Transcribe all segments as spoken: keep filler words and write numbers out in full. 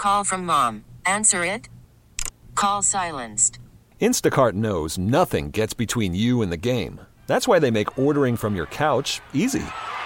Call from mom. Answer it. Call silenced. Instacart knows nothing gets between you and the game. That's why they make ordering from your couch easy.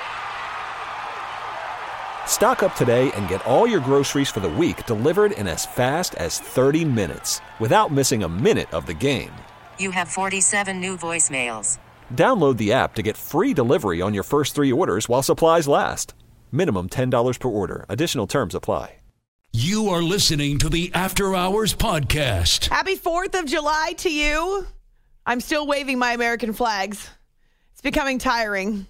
Stock up today and get all your groceries for the week delivered in as fast as thirty minutes without missing a minute of the game. You have forty-seven new voicemails. Download the app to get free delivery on your first three orders while supplies last. Minimum ten dollars per order. Additional terms apply. You are listening to the After Hours Podcast. Happy fourth of July to you. I'm still waving my American flags. It's becoming tiring.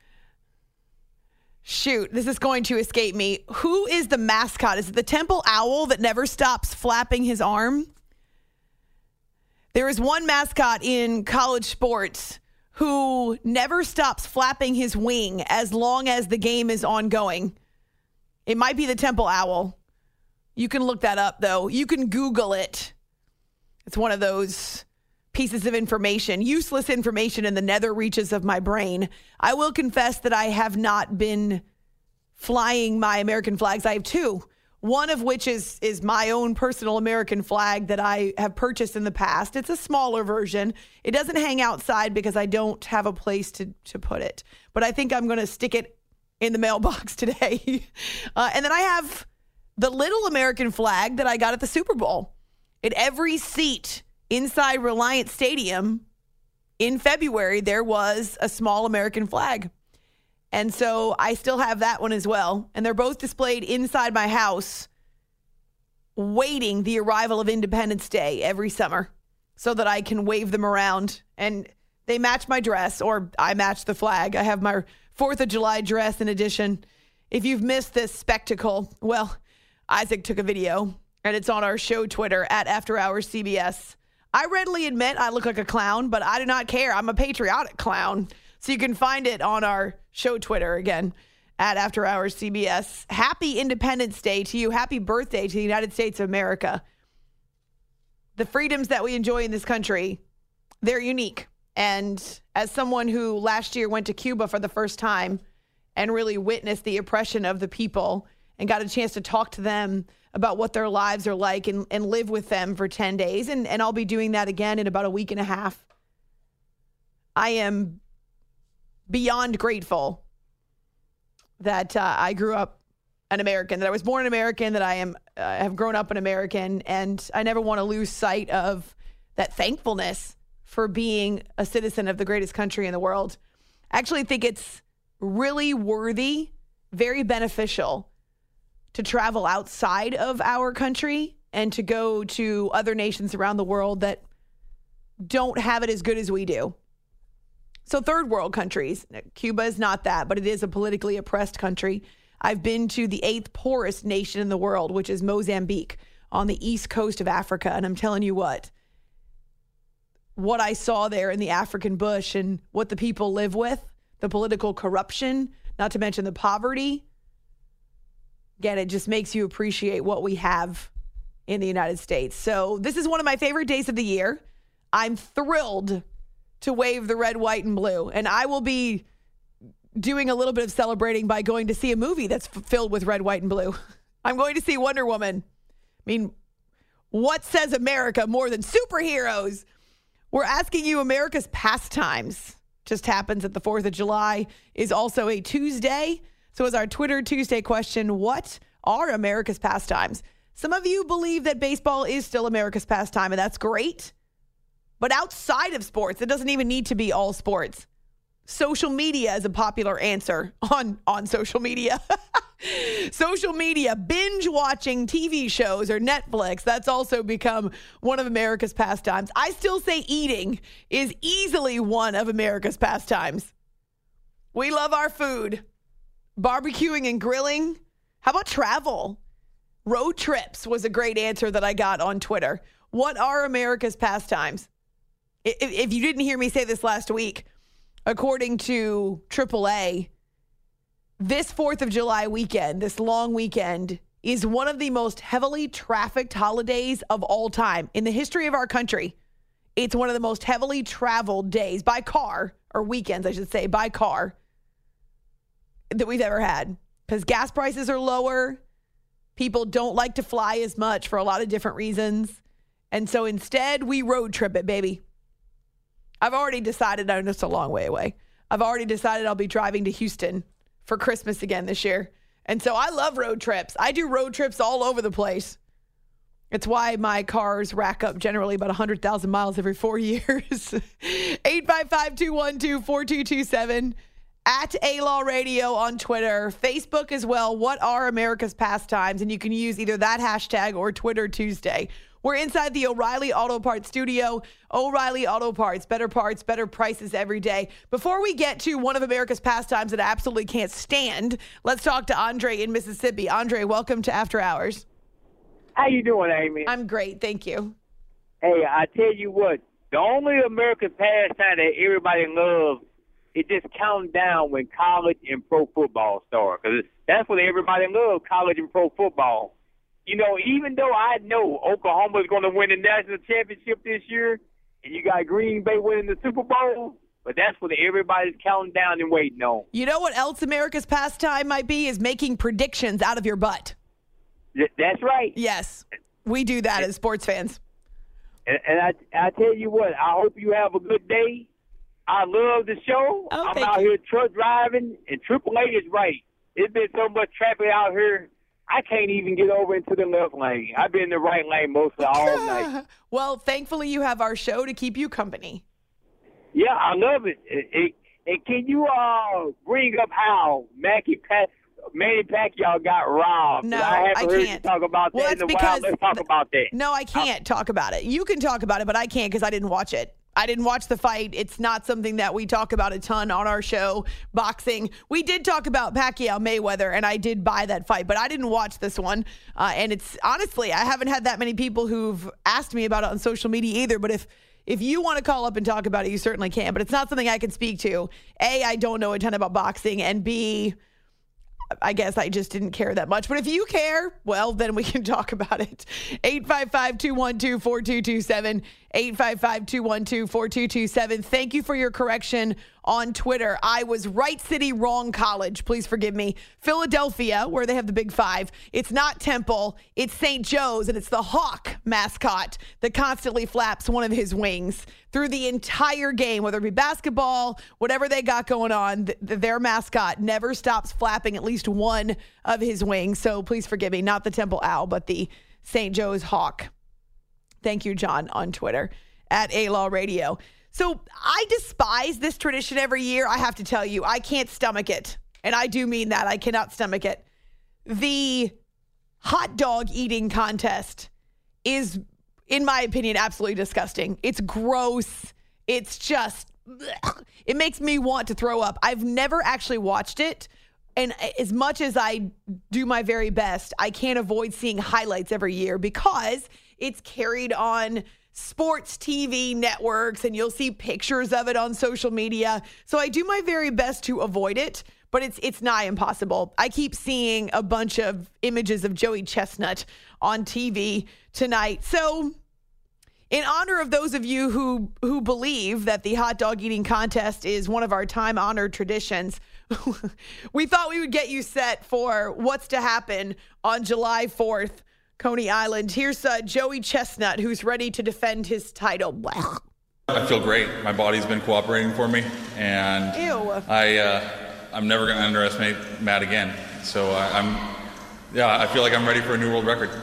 Shoot, this is going to escape me. Who is the mascot? Is it the Temple Owl that never stops flapping his arm? There is one mascot in college sports who never stops flapping his wing as long as the game is ongoing. It might be the Temple Owl. You can look that up, though. You can Google it. It's one of those pieces of information, useless information in the nether reaches of my brain. I will confess that I have not been flying my American flags. I have two, one of which is is my own personal American flag that I have purchased in the past. It's a smaller version. It doesn't hang outside because I don't have a place to, to put it. But I think I'm going to stick it in the mailbox today. uh, and then I have the little American flag that I got at the Super Bowl. At every seat inside Reliant Stadium in February, there was a small American flag. And so I still have that one as well. And they're both displayed inside my house, waiting the arrival of Independence Day every summer so that I can wave them around. And they match my dress, or I match the flag. I have my fourth of July dress in addition. If you've missed this spectacle, well, Isaac took a video, and it's on our show Twitter, at After Hours C B S. I readily admit I look like a clown, but I do not care. I'm a patriotic clown. So you can find it on our show Twitter, again, at After Hours C B S. Happy Independence Day to you. Happy birthday to the United States of America. The freedoms that we enjoy in this country, they're unique. And as someone who last year went to Cuba for the first time and really witnessed the oppression of the people and got a chance to talk to them about what their lives are like and, and live with them for ten days. And, and I'll be doing that again in about a week and a half. I am beyond grateful that uh, I grew up an American, that I was born an American, that I am uh, have grown up an American. And I never want to lose sight of that thankfulness for being a citizen of the greatest country in the world. I actually think it's really worthy, very beneficial to travel outside of our country and to go to other nations around the world that don't have it as good as we do. So third world countries, Cuba is not that, but it is a politically oppressed country. I've been to the eighth poorest nation in the world, which is Mozambique on the east coast of Africa. And I'm telling you what, what I saw there in the African bush and what the people live with, the political corruption, not to mention the poverty. Again, it just makes you appreciate what we have in the United States. So this is one of my favorite days of the year. I'm thrilled to wave the red, white, and blue. And I will be doing a little bit of celebrating by going to see a movie that's f- filled with red, white, and blue. I'm going to see Wonder Woman. I mean, what says America more than superheroes? We're asking you America's pastimes. Just happens that the fourth of July is also a Tuesday. So as our Twitter Tuesday question, what are America's pastimes? Some of you believe that baseball is still America's pastime, and that's great. But outside of sports, it doesn't even need to be all sports. Social media is a popular answer on, on social media. Social media, binge watching T V shows or Netflix, that's also become one of America's pastimes. I still say eating is easily one of America's pastimes. We love our food. Barbecuing and grilling. How about travel? Road trips was a great answer that I got on Twitter. What are America's pastimes? If, if you didn't hear me say this last week, according to triple A, this fourth of July weekend, this long weekend, is one of the most heavily trafficked holidays of all time. In the history of our country, it's one of the most heavily traveled days by car, or weekends, I should say, by car, that we've ever had. Because gas prices are lower. People don't like to fly as much for a lot of different reasons. And so instead, we road trip it, baby. I've already decided, I know it's a long way away. I've already decided I'll be driving to Houston for Christmas again this year. And so I love road trips. I do road trips all over the place. It's why my cars rack up generally about one hundred thousand miles every four years. eight five five, two one two, four two two seven. At A-Law Radio on Twitter, Facebook as well. What are America's pastimes? And you can use either that hashtag or Twitter Tuesday. We're inside the O'Reilly Auto Parts studio. O'Reilly Auto Parts, better parts, better prices every day. Before we get to one of America's pastimes that I absolutely can't stand, let's talk to Andre in Mississippi. Andre, welcome to After Hours. How you doing, Amy? I'm great, thank you. Hey, I tell you what, the only American pastime that everybody loves is just counting down when college and pro football start, because that's what everybody loves, college and pro football. You know, even though I know Oklahoma's going to win the national championship this year, and you got Green Bay winning the Super Bowl, but that's what everybody's counting down and waiting on. You know what else America's pastime might be is making predictions out of your butt. Th- that's right. Yes, we do that as sports fans. And, and I, I tell you what, I hope you have a good day. I love the show. Oh, I'm out you. here truck driving, and Triple A is right. There's been so much traffic out here, I can't even get over into the left lane. I've been in the right lane mostly all night. Well, thankfully you have our show to keep you company. Yeah, I love it. it, it and can you uh, bring up how Mackie Pat, Manny Pacquiao got robbed? No, I haven't I heard can't. you talk about Well, that in that's a while. because Let's talk th- about that. No, I can't talk about it. You can talk about it, but I can't because I didn't watch it. I didn't watch the fight. It's not something that we talk about a ton on our show, boxing. We did talk about Pacquiao Mayweather, and I did buy that fight, but I didn't watch this one. Uh, and it's honestly, I haven't had that many people who've asked me about it on social media either. But if if you want to call up and talk about it, you certainly can. But it's not something I can speak to. A, I don't know a ton about boxing, and B, I guess I just didn't care that much. But if you care, well, then we can talk about it. eight five five, two one two, four two two seven. eight five five, two one two, four two two seven. Thank you for your correction on Twitter. I was right city, wrong college. Please forgive me. Philadelphia, where they have the Big Five. It's not Temple. It's Saint Joe's, and it's the Hawk mascot that constantly flaps one of his wings through the entire game, whether it be basketball, whatever they got going on. Th- their mascot never stops flapping at least one of his wings. So please forgive me. Not the Temple Owl, but the Saint Joe's Hawk. Thank you, John, on Twitter at A-Law Radio. So I despise this tradition every year. I have to tell you, I can't stomach it. And I do mean that. I cannot stomach it. The hot dog eating contest is, in my opinion, absolutely disgusting. It's gross. It's just, it makes me want to throw up. I've never actually watched it. And as much as I do my very best, I can't avoid seeing highlights every year because it's carried on sports T V networks and you'll see pictures of it on social media. So I do my very best to avoid it, but it's it's nigh impossible. I keep seeing a bunch of images of Joey Chestnut on T V tonight. So in honor of those of you who who believe that the hot dog eating contest is one of our time-honored traditions, we thought we would get you set for what's to happen on July fourth, Coney Island. Here's uh, Joey Chestnut, who's ready to defend his title. I feel great. My body's been cooperating for me, and Ew. I, uh, I'm never going to underestimate Matt again. So I, I'm, yeah, I feel like I'm ready for a new world record.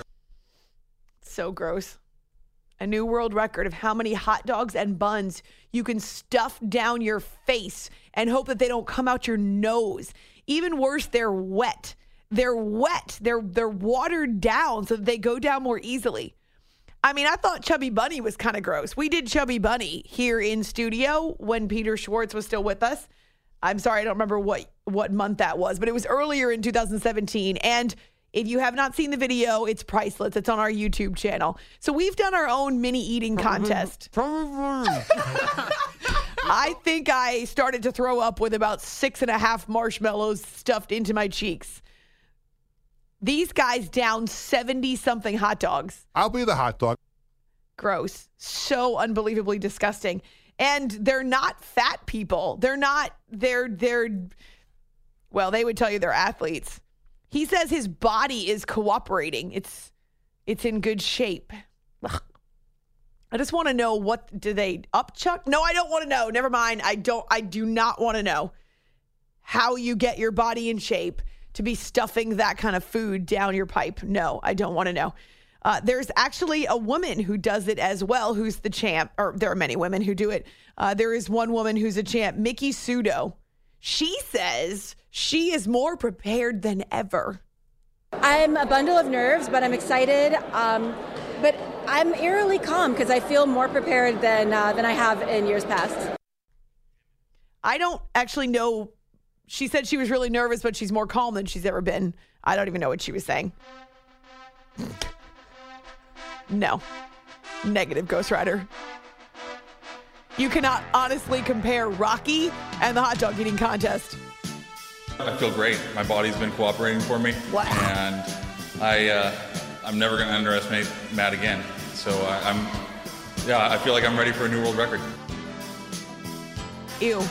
So gross. A new world record of how many hot dogs and buns you can stuff down your face and hope that they don't come out your nose. Even worse, they're wet. They're wet. They're they're watered down so that they go down more easily. I mean, I thought Chubby Bunny was kind of gross. We did Chubby Bunny here in studio when Peter Schwartz was still with us. I'm sorry, I don't remember what, what month that was, but it was earlier in two thousand seventeen. And if you have not seen the video, it's priceless. It's on our YouTube channel. So we've done our own mini eating contest. I think I started to throw up with about six and a half marshmallows stuffed into my cheeks. These guys down seventy-something hot dogs. I'll be the hot dog. Gross. So unbelievably disgusting. And they're not fat people. They're not, they're, they're, well, they would tell you they're athletes. He says his body is cooperating. It's it's in good shape. Ugh. I just want to know, what do they upchuck? No, I don't want to know. Never mind. I don't. I do not want to know how you get your body in shape to be stuffing that kind of food down your pipe. No, I don't want to know. Uh, there's actually a woman who does it as well, who's the champ, or there are many women who do it. Uh, there is one woman who's a champ, Miki Sudo. She says she is more prepared than ever. I'm a bundle of nerves, but I'm excited. Um, but I'm eerily calm because I feel more prepared than uh, than I have in years past. I don't actually know. She said she was really nervous, but she's more calm than she's ever been. I don't even know what she was saying. No. Negative, Ghost Rider. You cannot honestly compare Rocky and the hot dog eating contest. I feel great. My body's been cooperating for me. Wow. And I, uh, I'm never going to underestimate Matt again. So I, I'm, yeah, I feel like I'm ready for a new world record. Ew.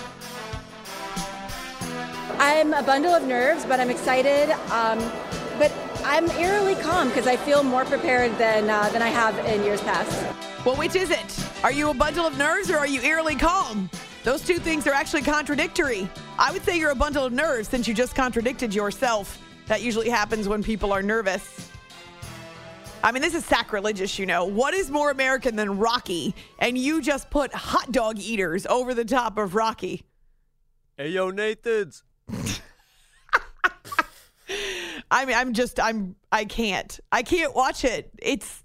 I'm a bundle of nerves, but I'm excited. Um, but I'm eerily calm because I feel more prepared than uh, than I have in years past. Well, which is it? Are you a bundle of nerves or are you eerily calm? Those two things are actually contradictory. I would say you're a bundle of nerves since you just contradicted yourself. That usually happens when people are nervous. I mean, this is sacrilegious, you know. What is more American than Rocky? And you just put hot dog eaters over the top of Rocky. Hey, yo, Nathans. I mean, I'm just, I'm, I can't. I can't watch it. It's,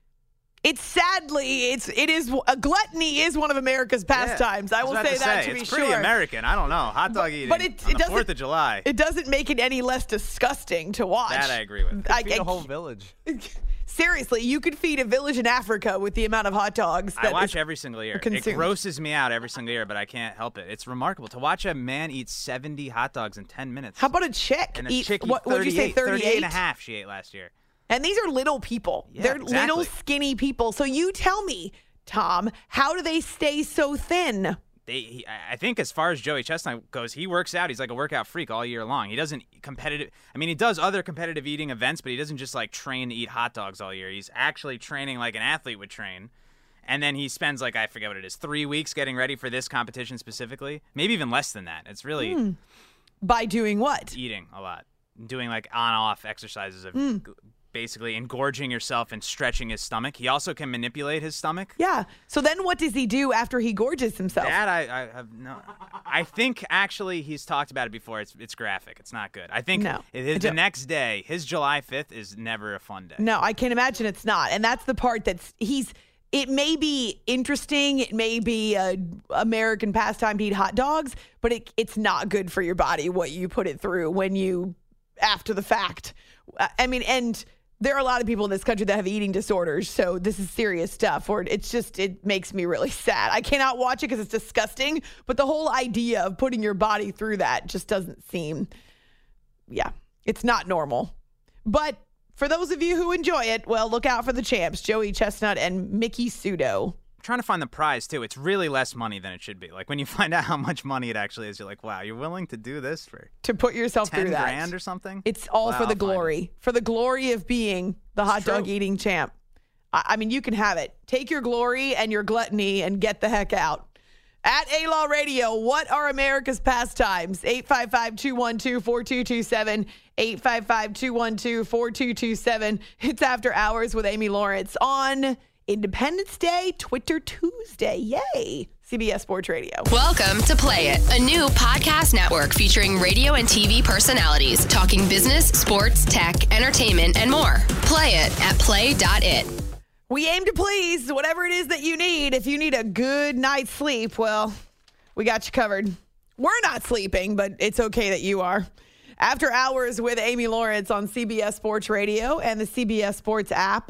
it's sadly, it's, it is, a gluttony is one of America's pastimes. Yeah, I will I say to that say, to be it's sure. pretty American. I don't know. Hot dog but, eating but it, on it the doesn't, fourth of July. It doesn't make it any less disgusting to watch. That I agree with. I, Feed I, a whole village. Seriously, you could feed a village in Africa with the amount of hot dogs. That I watch is every single year. consumed. It grosses me out every single year, but I can't help it. It's remarkable to watch a man eat seventy hot dogs in ten minutes. How about a chick? And a eat, chick eat what would you say, thirty-eight, thirty-eight? thirty-eight and a half she ate last year. And these are little people. Yeah, They're exactly. little skinny people. So you tell me, Tom, how do they stay so thin? They, he, I think as far as Joey Chestnut goes, he works out. He's like a workout freak all year long. He doesn't competitive. I mean, he does other competitive eating events, but he doesn't just like train to eat hot dogs all year. He's actually training like an athlete would train. And then he spends like, I forget what it is, three weeks getting ready for this competition specifically. Maybe even less than that. It's really Mm. By doing what? eating a lot, doing like on-off exercises of Mm. g- basically engorging yourself and stretching his stomach. He also can manipulate his stomach. Yeah. So then what does he do after he gorges himself? That I, I have no. I think actually he's talked about it before. It's it's graphic. It's not good. I think No, it, I the don't- next day, his July fifth, is never a fun day. No, I can't imagine it's not. And that's the part that's he's it may be interesting, it may be a American pastime to eat hot dogs, but it, it's not good for your body what you put it through when you after the fact. I mean, and there are a lot of people in this country that have eating disorders, so this is serious stuff. Or it's just, it makes me really sad. I cannot watch it because it's disgusting, but the whole idea of putting your body through that just doesn't seem, yeah, it's not normal. But for those of you who enjoy it, well, look out for the champs, Joey Chestnut and Miki Sudo. Trying to find the prize too. It's really less money than it should be. Like when you find out how much money it actually is, you're like, wow, you're willing to do this for To put yourself ten through that. grand or something? It's all Wow, for the I'll find glory, for the glory of being the hot dog true. eating champ. I, I mean, you can have it. Take your glory and your gluttony and get the heck out. At A-Law Radio, what are America's pastimes? eight five five, two one two, four two two seven, eight five five, two one two, four two two seven. It's After Hours with Amy Lawrence on Independence Day, Twitter Tuesday. Yay. C B S Sports Radio. Welcome to Play It, a new podcast network featuring radio and T V personalities talking business, sports, tech, entertainment, and more. Play it at play dot it. We aim to please whatever it is that you need. If you need a good night's sleep, well, we got you covered. We're not sleeping, but it's okay that you are. After Hours with Amy Lawrence on C B S Sports Radio and the C B S Sports app.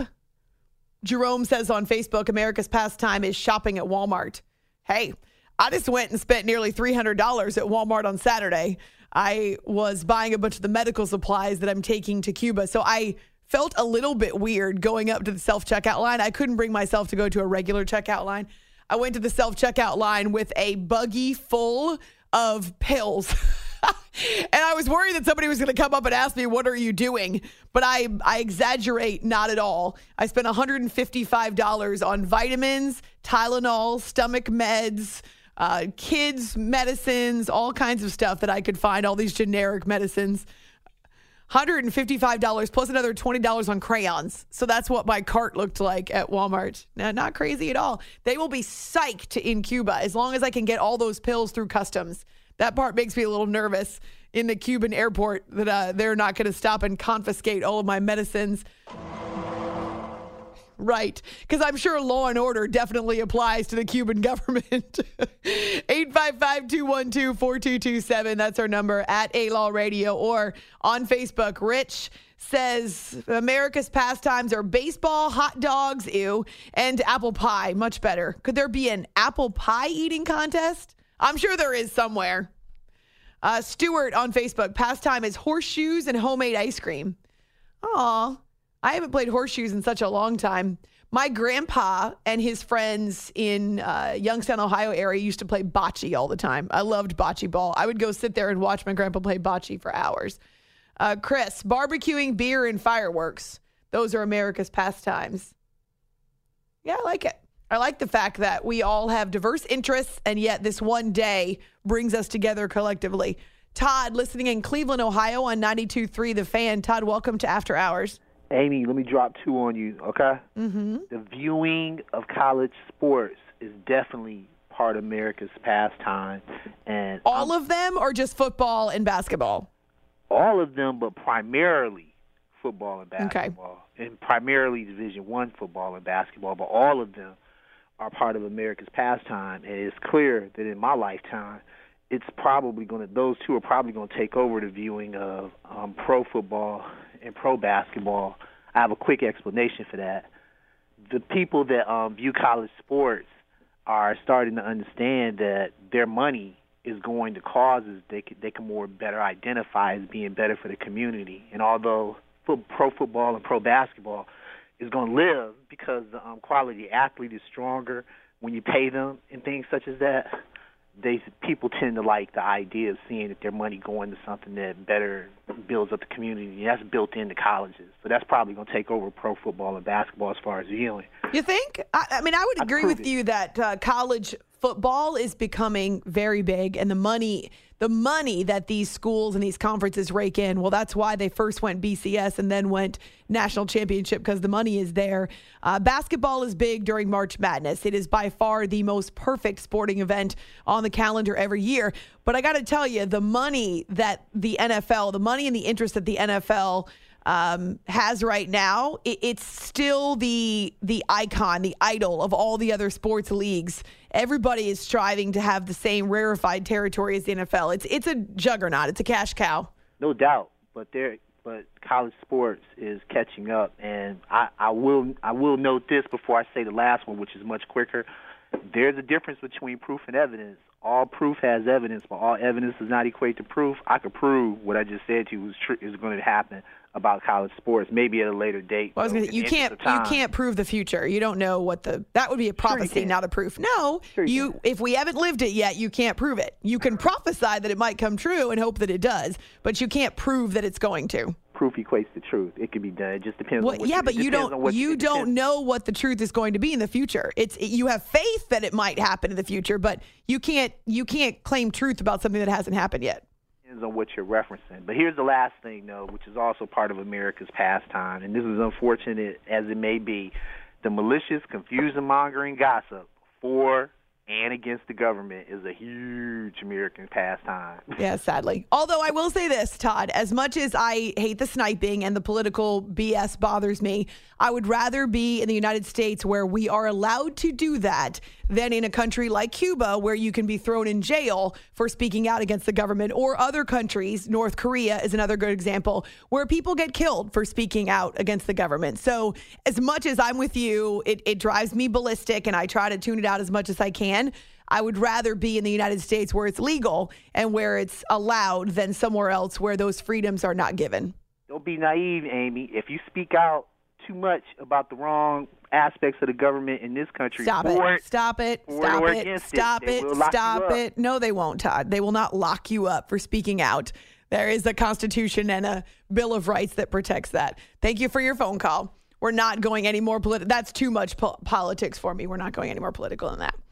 Jerome says on Facebook, America's pastime is shopping at Walmart. Hey, I just went and spent nearly three hundred dollars at Walmart on Saturday. I was buying a bunch of the medical supplies that I'm taking to Cuba. So I felt a little bit weird going up to the self-checkout line. I couldn't bring myself to go to a regular checkout line. I went to the self-checkout line with a buggy full of pills. And I was worried that somebody was going to come up and ask me, what are you doing? But I, I exaggerate not at all. I spent one hundred fifty-five dollars on vitamins, Tylenol, stomach meds, uh, kids' medicines, all kinds of stuff that I could find, all these generic medicines. one hundred fifty-five dollars plus another twenty dollars on crayons. So that's what my cart looked like at Walmart. Now, not crazy at all. They will be psyched in Cuba as long as I can get all those pills through customs. That part makes me a little nervous in the Cuban airport that uh, they're not going to stop and confiscate all of my medicines. Right, because I'm sure law and order definitely applies to the Cuban government. eight five five, two one two, four two two seven. That's our number at A-Law Radio or on Facebook. Rich says America's pastimes are baseball, hot dogs, ew, and apple pie. Much better. Could there be an apple pie eating contest? I'm sure there is somewhere. Uh, Stuart on Facebook. Pastime is horseshoes and homemade ice cream. Aw. I haven't played horseshoes in such a long time. My grandpa and his friends in uh, Youngstown, Ohio area used to play bocce all the time. I loved bocce ball. I would go sit there and watch my grandpa play bocce for hours. Uh, Chris, barbecuing, beer, and fireworks. Those are America's pastimes. Yeah, I like it. I like the fact that we all have diverse interests, and yet this one day brings us together collectively. Todd, listening in Cleveland, Ohio on ninety-two point three The Fan. Todd, welcome to After Hours. Amy, let me drop two on you, okay? Mm-hmm. The viewing of college sports is definitely part of America's pastime. And all I'm, of them or just football and basketball? All of them, but primarily football and basketball. Okay. And primarily Division One football and basketball, but all of them are part of America's pastime. And it's clear that in my lifetime, it's probably going to, those two are probably going to take over the viewing of um, pro football and pro basketball. I have a quick explanation for that. The people that um, view college sports are starting to understand that their money is going to causes they can, they can more better identify as being better for the community. And although fo- pro football and pro basketball is going to live because the um, quality athlete is stronger when you pay them and things such as that, they people tend to like the idea of seeing that their money going to something that better builds up the community. And that's built into colleges. So that's probably going to take over pro football and basketball as far as viewing. You think? I, I mean, I would agree with it. you that uh, college football is becoming very big, and the money the money that these schools and these conferences rake in, well, that's why they first went B C S and then went national championship, because the money is there. Uh, basketball is big during March Madness. It is by far the most perfect sporting event on the calendar every year. But I got to tell you, the money that the N F L, the money and the interest that the N F L um, has right now, it, it's still the the icon, the idol of all the other sports leagues. Everybody is striving to have the same rarefied territory as the N F L. It's it's a juggernaut. It's a cash cow. No doubt, but there, but college sports is catching up, and I, I will I will note this before I say the last one, which is much quicker. There's a difference between proof and evidence. All proof has evidence, but all evidence does not equate to proof. I could prove what I just said to you was tr- is going to happen about college sports, maybe at a later date. Well, I was gonna, you can't you can't prove the future. You don't know what the that would be a prophecy, sure not a proof. No, sure you, you if we haven't lived it yet, you can't prove it. You can prophesy that it might come true and hope that it does, but you can't prove that it's going to. Proof equates to truth. It can be done. It just depends. Well, on what yeah, you, but you don't what, you don't depends. know what the truth is going to be in the future. It's you have faith that it might happen in the future, but you can't you can't claim truth about something that hasn't happened yet. Depends on what you're referencing. But here's the last thing, though, which is also part of America's pastime, and this is unfortunate as it may be. The malicious, confusion-mongering gossip for and against the government is a huge American pastime. Yeah, sadly. Although I will say this, Todd, as much as I hate the sniping and the political B S bothers me, I would rather be in the United States where we are allowed to do that than in a country like Cuba where you can be thrown in jail for speaking out against the government, or other countries. North Korea is another good example where people get killed for speaking out against the government. So as much as I'm with you, it, it drives me ballistic and I try to tune it out as much as I can. I would rather be in the United States where it's legal and where it's allowed than somewhere else where those freedoms are not given. Don't be naive, Amy. If you speak out too much about the wrong aspects of the government in this country. Stop it. it. Stop it. Stop it. Stop it. it. Stop it. No, they won't, Todd. They will not lock you up for speaking out. There is a Constitution and a Bill of Rights that protects that. Thank you for your phone call. We're not going any more political. That's too much po- politics for me. We're not going any more political than that.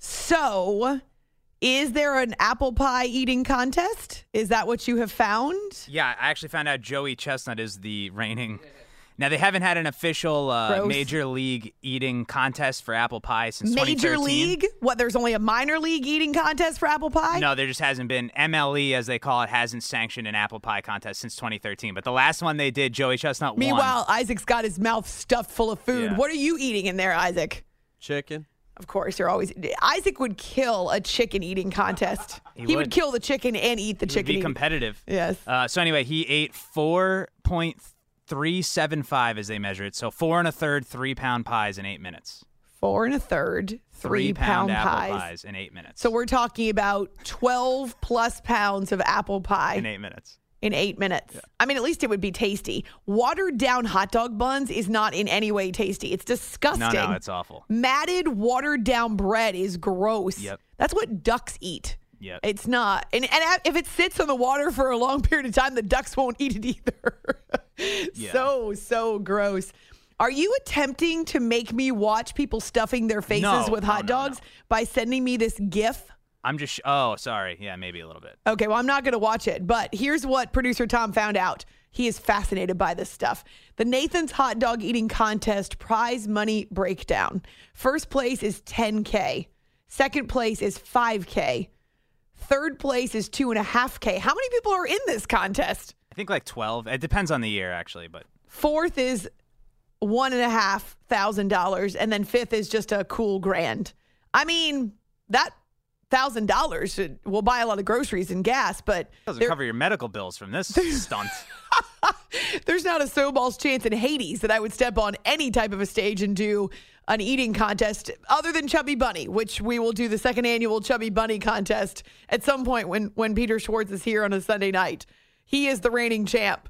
So, is there an apple pie eating contest? Is that what you have found? Yeah, I actually found out Joey Chestnut is the reigning. Now, they haven't had an official uh, major league eating contest for apple pie since twenty thirteen. Major league? What, there's only a minor league eating contest for apple pie? No, there just hasn't been. M L E, as they call it, hasn't sanctioned an apple pie contest since twenty thirteen. But the last one they did, Joey Chestnut won. Meanwhile, Isaac's got his mouth stuffed full of food. Yeah. What are you eating in there, Isaac? Chicken. Of course, you're always. Isaac would kill a chicken eating contest. He, he would. would kill the chicken and eat the he chicken. Would be eating. competitive. Yes. Uh, so anyway, he ate four point three seven five as they measure it. So four and a third three pound pies in eight minutes. Four and a third three, three pound, pound apple pies. pies in eight minutes. So we're talking about twelve plus pounds of apple pie in eight minutes. In eight minutes. Yeah. I mean, at least it would be tasty. Watered down hot dog buns is not in any way tasty. It's disgusting. No, no, it's awful. Matted, watered down bread is gross. Yep. That's what ducks eat. Yep. It's not. And, and if it sits on the water for a long period of time, the ducks won't eat it either. Yeah. So, so gross. Are you attempting to make me watch people stuffing their faces No, with no, hot no, dogs no. by sending me this GIF? I'm just, oh, sorry. Yeah, maybe a little bit. Okay, well, I'm not going to watch it, but here's what producer Tom found out. He is fascinated by this stuff. The Nathan's Hot Dog Eating Contest prize money breakdown. First place is ten K. Second place is five K. Third place is two point five K. How many people are in this contest? I think like twelve. It depends on the year, actually, but. Fourth is one and a half thousand dollars, and then fifth is just a cool grand. I mean, that thousand dollars will buy a lot of groceries and gas, but doesn't cover your medical bills from this stunt. There's not a snowball's chance in Hades that I would step on any type of a stage and do an eating contest other than Chubby Bunny, which we will do the second annual Chubby Bunny contest at some point when, when Peter Schwartz is here on a Sunday night. He is the reigning champ,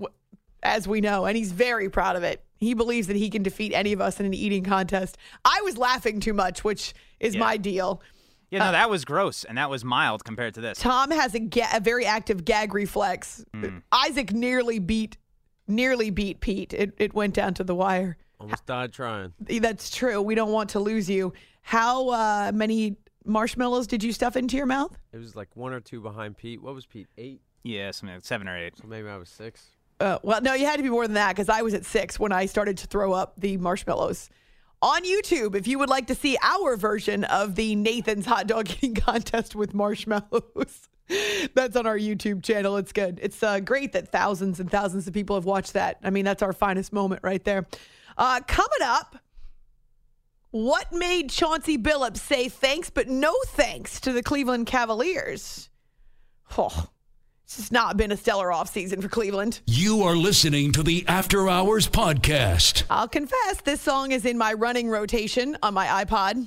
as we know, and he's very proud of it. He believes that he can defeat any of us in an eating contest. I was laughing too much, which is Yeah. my deal. Yeah, no, that was gross, and that was mild compared to this. Tom has a, ga- a very active gag reflex. Mm. Isaac nearly beat, nearly beat Pete. It it went down to the wire. Almost died trying. That's true. We don't want to lose you. How uh, many marshmallows did you stuff into your mouth? It was like one or two behind Pete. What was Pete? Eight? Yeah, something like seven or eight. So maybe I was six. Uh, well, no, you had to be more than that because I was at six when I started to throw up the marshmallows. On YouTube, if you would like to see our version of the Nathan's Hot Dog Eating Contest with marshmallows, that's on our YouTube channel. It's good. It's uh, great that thousands and thousands of people have watched that. I mean, that's our finest moment right there. Uh, coming up, what made Chauncey Billups say thanks but no thanks to the Cleveland Cavaliers? Oh, it's just not been a stellar offseason for Cleveland. You are listening to the After Hours Podcast. I'll confess, this song is in my running rotation on my iPod.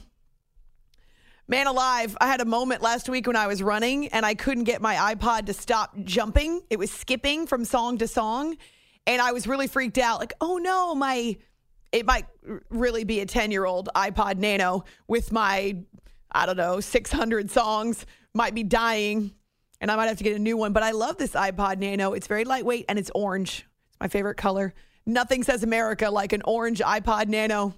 Man alive, I had a moment last week when I was running and I couldn't get my iPod to stop jumping. It was skipping from song to song. And I was really freaked out. Like, oh no, my, it might really be a ten-year-old iPod Nano with my, I don't know, six hundred songs, might be dying. And I might have to get a new one. But I love this iPod Nano. It's very lightweight and it's orange. It's my favorite color. Nothing says America like an orange iPod Nano.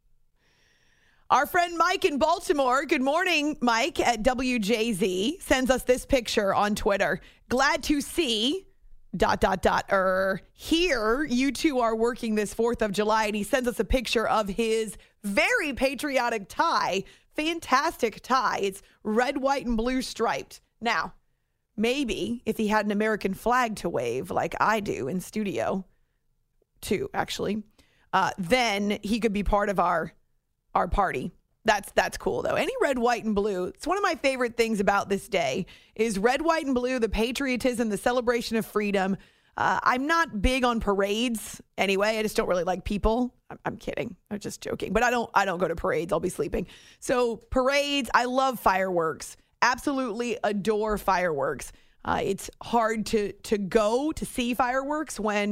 Our friend Mike in Baltimore, good morning, Mike at W J Z, sends us this picture on Twitter. Glad to see, dot, dot, dot, er, here you two are working this fourth of July. And he sends us a picture of his very patriotic tie. Fantastic tie. It's red, white, and blue striped. Now, maybe if he had an American flag to wave like I do in studio, too, actually, uh, then he could be part of our our party. That's that's cool, though. Any red, white, and blue. It's one of my favorite things about this day is red, white, and blue, the patriotism, the celebration of freedom. Uh, I'm not big on parades anyway. I just don't really like people. I'm, I'm kidding. I'm just joking. But I don't I don't go to parades. I'll be sleeping. So parades, I love fireworks. Absolutely adore fireworks. Uh, it's hard to to go to see fireworks when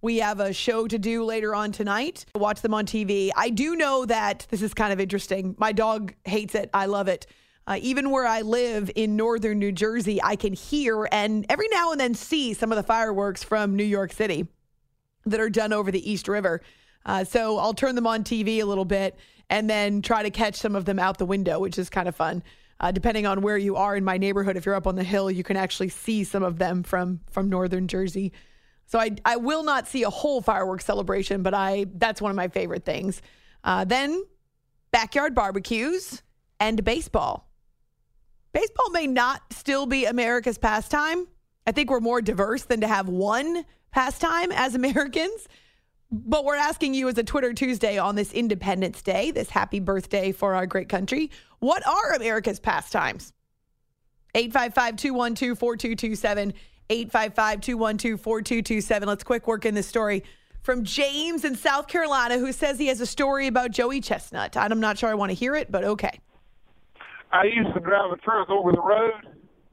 We have a show to do later on tonight. Watch them on T V. I do know that this is kind of interesting. My dog hates it. I love it. Uh, even where I live in northern New Jersey, I can hear and every now and then see some of the fireworks from New York City that are done over the East River. Uh, so I'll turn them on T V a little bit and then try to catch some of them out the window, which is kind of fun. Uh, depending on where you are in my neighborhood, if you're up on the hill, you can actually see some of them from from northern Jersey. So I I will not see a whole fireworks celebration, but I that's one of my favorite things. Uh, then backyard barbecues and baseball. Baseball may not still be America's pastime. I think we're more diverse than to have one pastime as Americans. But we're asking you as a Twitter Tuesday on this Independence Day, this happy birthday for our great country, what are America's pastimes? eight five five, two one two, four two two seven, eight five five, two one two, four two two seven. Let's quick work in this story from James in South Carolina, who says he has a story about Joey Chestnut. I'm not sure I want to hear it, but okay. I used to drive a truck over the road,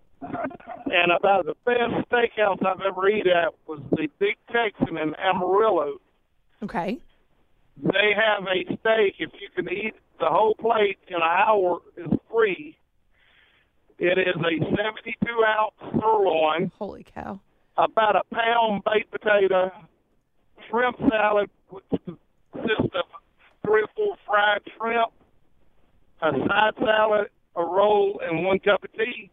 and about the best steakhouse I've ever eaten at was the Big Texan in Amarillo. Okay. They have a steak, if you can eat the whole plate in an hour, is free. It is a seventy-two ounce sirloin. Holy cow. About a pound baked potato, shrimp salad, which consists of three or four fried shrimp, a side salad, a roll, and one cup of tea.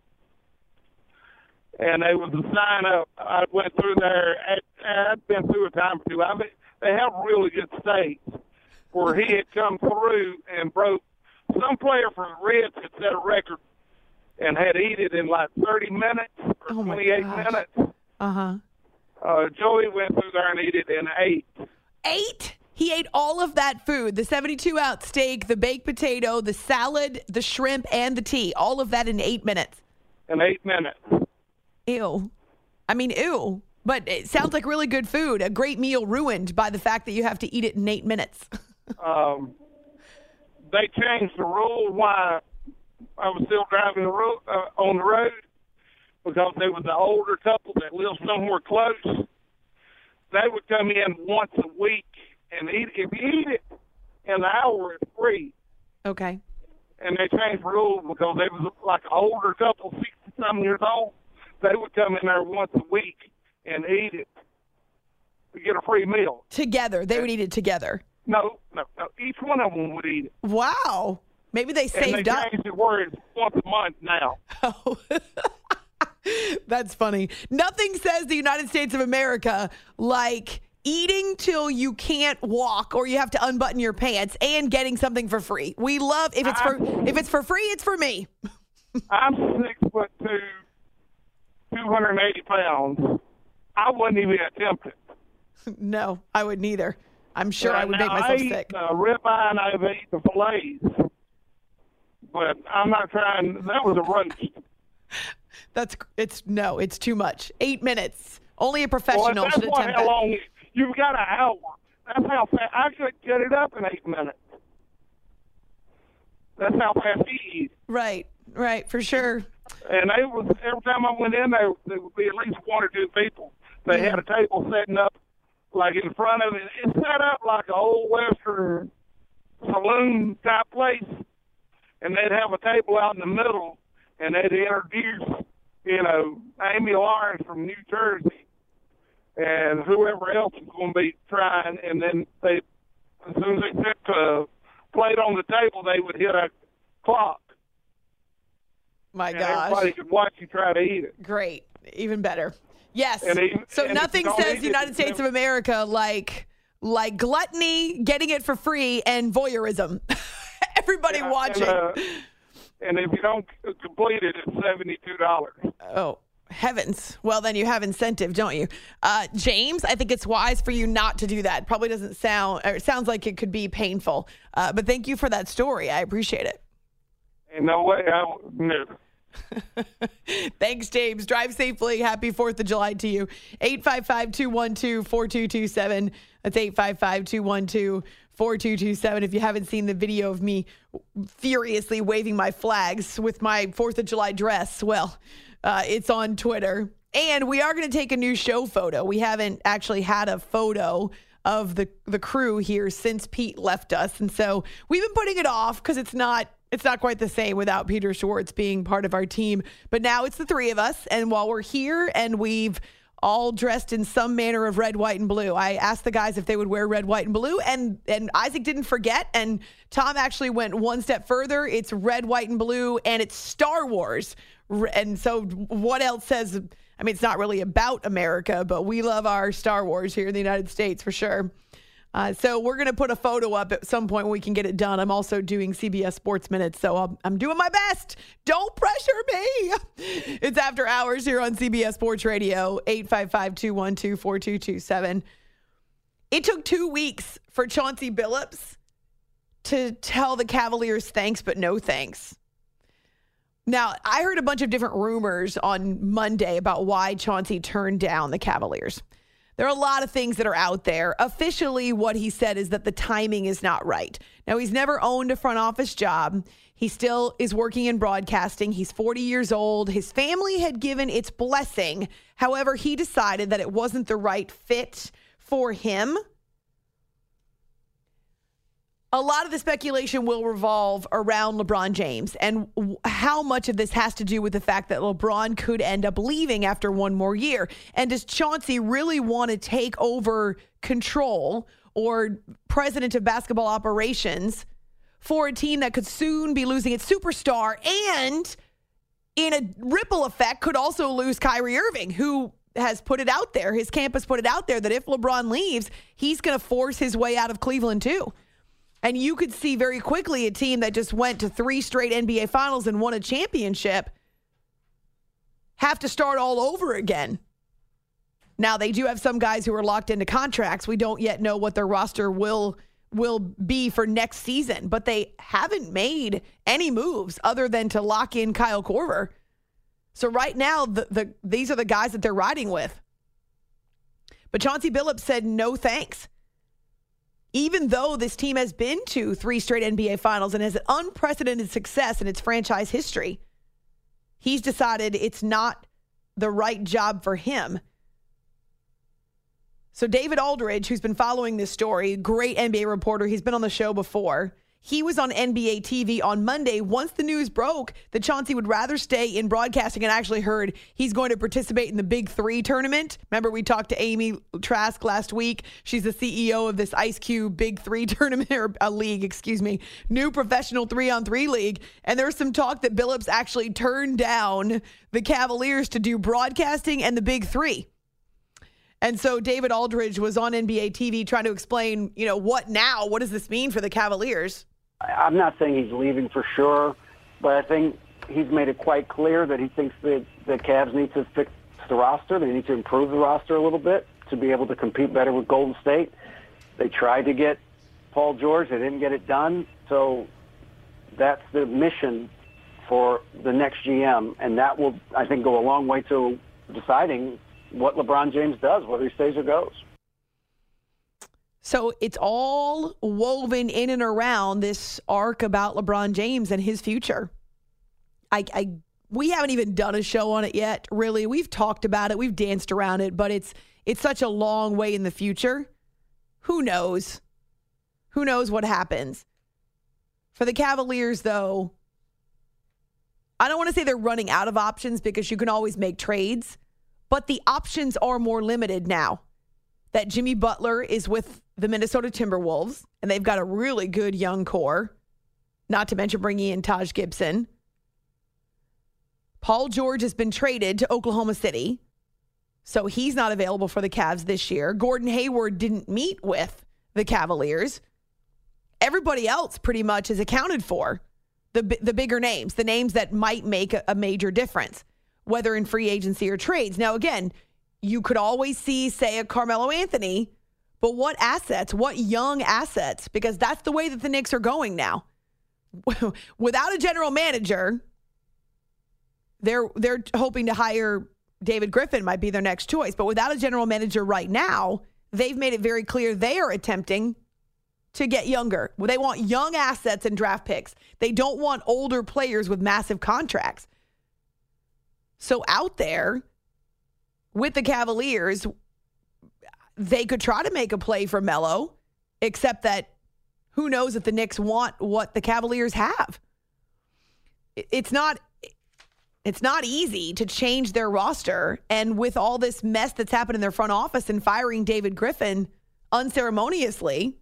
And there was a sign up. I went through there. I'd been through a time or two. I mean, they have really good steaks where he had come through and broke. Some player from the Reds had set a record and had eaten it in like thirty minutes or oh twenty-eight gosh. minutes. Uh-huh. Uh, Joey went through there and ate it in eight. Eight? He ate all of that food, the seventy-two ounce steak, the baked potato, the salad, the shrimp, and the tea. All of that in eight minutes. In eight minutes. Ew. I mean, ew. But it sounds like really good food. A great meal ruined by the fact that you have to eat it in eight minutes. um, they changed the rule why I was still driving the road, uh, on the road because there was an older couple that lived somewhere close. They would come in once a week and eat. If you eat it in an hour, it's free. Okay. And they changed the rule because they was like an older couple, sixty-something years old. They would come in there once a week and eat it to get a free meal. Together. They would eat it together. No, no, no. Each one of them would eat it. Wow. Maybe they saved and they up. changed it where it's once a month now. Oh. That's funny. Nothing says the United States of America like eating till you can't walk or you have to unbutton your pants and getting something for free. We love if it's for if it's for free, it's for me. I'm six foot two, two hundred eighty pounds. I wouldn't even attempt it. No, I wouldn't either. I'm sure yeah, I would now, make myself I eat sick. Uh, ribeye and I've eaten the fillets, but I'm not trying. That was a roast. That's it's no, it's too much. Eight minutes. Only a professional well, should that's attempt how that. long you've got an hour. That's how fast I could get it up in eight minutes. That's how fast he eats. Right, right, for sure. And they was every time I went in there, there would be at least one or two people. They Yeah. had a table setting up like in front of it. It's set up like an old Western saloon type place, and they'd have a table out in the middle, and they'd introduce, you know, Amy Lawrence from New Jersey, and whoever else was going to be trying, and then they, as soon as they took the plate on the table, they would hit a clock. My and gosh. everybody could watch you try to eat it. Great. Even better. Yes. And even, so and nothing says the United States of America like like gluttony, getting it for free, and voyeurism. Everybody yeah, watching. And, uh, and if you don't complete it, it's seventy-two dollars. Oh, heavens. Well, then you have incentive, don't you? Uh, James, I think it's wise for you not to do that. Probably doesn't sound, or it sounds like it could be painful. Uh, but thank you for that story. I appreciate it. And no way, I no. Thanks, James. Drive safely. Happy fourth of July to you. eight five five, two one two, four two two seven. That's eight five five, two one two, four two two seven. If you haven't seen the video of me furiously waving my flags with my fourth of July dress, well, uh, it's on Twitter. And we are going to take a new show photo. We haven't actually had a photo of the, the crew here since Pete left us. And so we've been putting it off because it's not it's not quite the same without Peter Schwartz being part of our team. But now it's the three of us. And while we're here and we've all dressed in some manner of red, white, and blue, I asked the guys if they would wear red, white, and blue. And, and Isaac didn't forget. And Tom actually went one step further. It's red, white, and blue. And it's Star Wars. And so what else says... I mean, it's not really about America, but we love our Star Wars here in the United States for sure. Uh, so we're going to put a photo up at some point when we can get it done. I'm also doing C B S Sports Minutes, so I'm, I'm doing my best. Don't pressure me. It's After Hours here on C B S Sports Radio, eight five five, two one two, four two two seven. It took two weeks for Chauncey Billups to tell the Cavaliers thanks, but no thanks. Now, I heard a bunch of different rumors on Monday about why Chauncey turned down the Cavaliers. There are a lot of things that are out there. Officially, what he said is that the timing is not right. Now, he's never owned a front office job. He still is working in broadcasting. He's forty years old. His family had given its blessing. However, he decided that it wasn't the right fit for him. A lot of the speculation will revolve around LeBron James and how much of this has to do with the fact that LeBron could end up leaving after one more year. And does Chauncey really want to take over control or president of basketball operations for a team that could soon be losing its superstar and in a ripple effect could also lose Kyrie Irving, who has put it out there, his campus put it out there that if LeBron leaves, he's going to force his way out of Cleveland too. And you could see very quickly a team that just went to three straight N B A finals and won a championship have to start all over again. Now, they do have some guys who are locked into contracts. We don't yet know what their roster will will be for next season, but they haven't made any moves other than to lock in Kyle Korver. So right now, the, the these are the guys that they're riding with. But Chauncey Billups said no thanks. Even though this team has been to three straight N B A finals and has unprecedented success in its franchise history, he's decided it's not the right job for him. So David Aldridge, who's been following this story, great N B A reporter, he's been on the show before. He was on N B A T V on Monday once the news broke that Chauncey would rather stay in broadcasting, and actually heard he's going to participate in the Big Three tournament. Remember, we talked to Amy Trask last week. She's the C E O of this Ice Cube Big Three tournament, or a league, excuse me, new professional three-on-three league. And there's some talk that Billups actually turned down the Cavaliers to do broadcasting and the Big Three. And so David Aldridge was on N B A T V trying to explain, you know, what now? What does this mean for the Cavaliers? I'm not saying he's leaving for sure, but I think he's made it quite clear that he thinks that the Cavs need to fix the roster. They need to improve the roster a little bit to be able to compete better with Golden State. They tried to get Paul George. They didn't get it done. So that's the mission for the next G M, and that will, I think, go a long way to deciding what LeBron James does, whether he stays or goes. So it's all woven in and around this arc about LeBron James and his future. I, I, we haven't even done a show on it yet, really. We've talked about it. We've danced around it, but it's it's such a long way in the future. Who knows? Who knows what happens? For the Cavaliers, though, I don't want to say they're running out of options because you can always make trades, but the options are more limited now that Jimmy Butler is with the Minnesota Timberwolves, and they've got a really good young core, not to mention bringing in Taj Gibson. Paul George has been traded to Oklahoma City, so he's not available for the Cavs this year. Gordon Hayward didn't meet with the Cavaliers. Everybody else pretty much is accounted for, the, the bigger names, the names that might make a, a major difference, whether in free agency or trades. Now, again, you could always see, say, a Carmelo Anthony, but what assets, what young assets? Because that's the way that the Knicks are going now. Without a general manager, they're they're hoping to hire David Griffin, might be their next choice. But without a general manager right now, they've made it very clear they are attempting to get younger. They want young assets and draft picks. They don't want older players with massive contracts. So out there, with the Cavaliers, they could try to make a play for Melo, except that who knows if the Knicks want what the Cavaliers have. It's not it's not easy to change their roster, and with all this mess that's happened in their front office and firing David Griffin unceremoniously,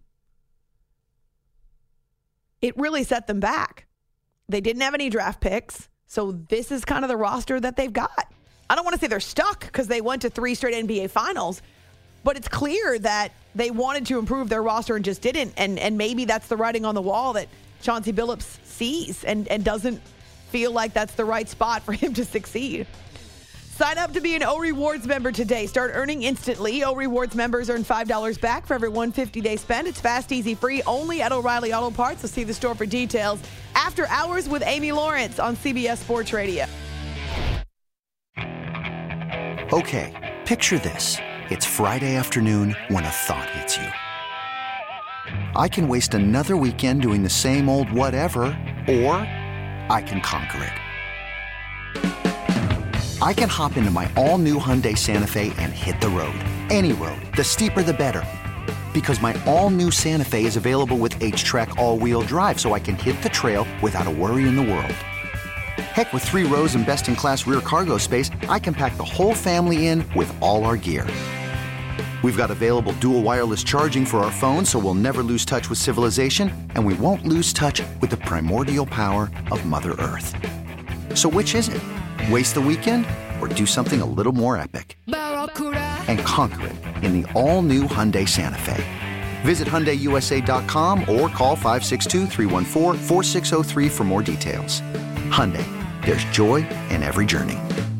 it really set them back. They didn't have any draft picks, so this is kind of the roster that they've got. I don't want to say they're stuck because they went to three straight N B A finals, but it's clear that they wanted to improve their roster and just didn't. And and maybe that's the writing on the wall that Chauncey Billups sees and, and doesn't feel like that's the right spot for him to succeed. Sign up to be an O Rewards member today. Start earning instantly. O Rewards members earn five dollars back for every one hundred fifty day spend. It's fast, easy, free, only at O'Reilly Auto Parts. So see the store for details. After Hours with Amy Lawrence on C B S Sports Radio. Okay, picture this. It's Friday afternoon when a thought hits you. I can waste another weekend doing the same old whatever, or I can conquer it. I can hop into my all-new Hyundai Santa Fe and hit the road. Any road. The steeper, the better. Because my all-new Santa Fe is available with H-Track all-wheel drive, so I can hit the trail without a worry in the world. Heck, with three rows and best-in-class rear cargo space, I can pack the whole family in with all our gear. We've got available dual wireless charging for our phones, so we'll never lose touch with civilization, and we won't lose touch with the primordial power of Mother Earth. So which is it? Waste the weekend or do something a little more epic? And conquer it in the all-new Hyundai Santa Fe. Visit Hyundai U S A dot com or call five six two, three one four, four six zero three for more details. Hyundai, there's joy in every journey.